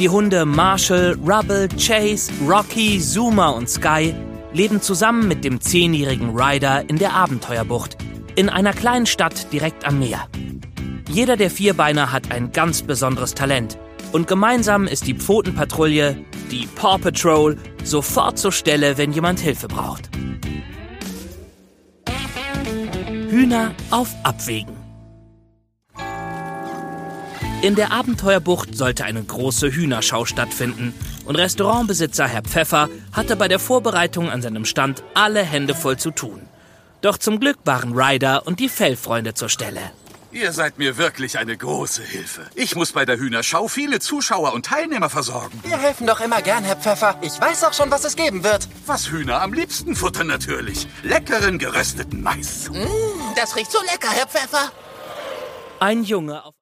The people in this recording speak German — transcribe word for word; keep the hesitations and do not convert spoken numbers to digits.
Die Hunde Marshall, Rubble, Chase, Rocky, Zuma und Sky leben zusammen mit dem zehnjährigen Ryder in der Abenteuerbucht, in einer kleinen Stadt direkt am Meer. Jeder der Vierbeiner hat ein ganz besonderes Talent und gemeinsam ist die Pfotenpatrouille, die Paw Patrol, sofort zur Stelle, wenn jemand Hilfe braucht. Hühner auf Abwägen. In der Abenteuerbucht sollte eine große Hühnerschau stattfinden und Restaurantbesitzer Herr Pfeffer hatte bei der Vorbereitung an seinem Stand alle Hände voll zu tun. Doch zum Glück waren Ryder und die Fellfreunde zur Stelle. Ihr seid mir wirklich eine große Hilfe. Ich muss bei der Hühnerschau viele Zuschauer und Teilnehmer versorgen. Wir helfen doch immer gern, Herr Pfeffer. Ich weiß auch schon, was es geben wird. Was Hühner am liebsten futtern natürlich. Leckeren gerösteten Mais. Mm, das riecht so lecker, Herr Pfeffer. Ein Junge auf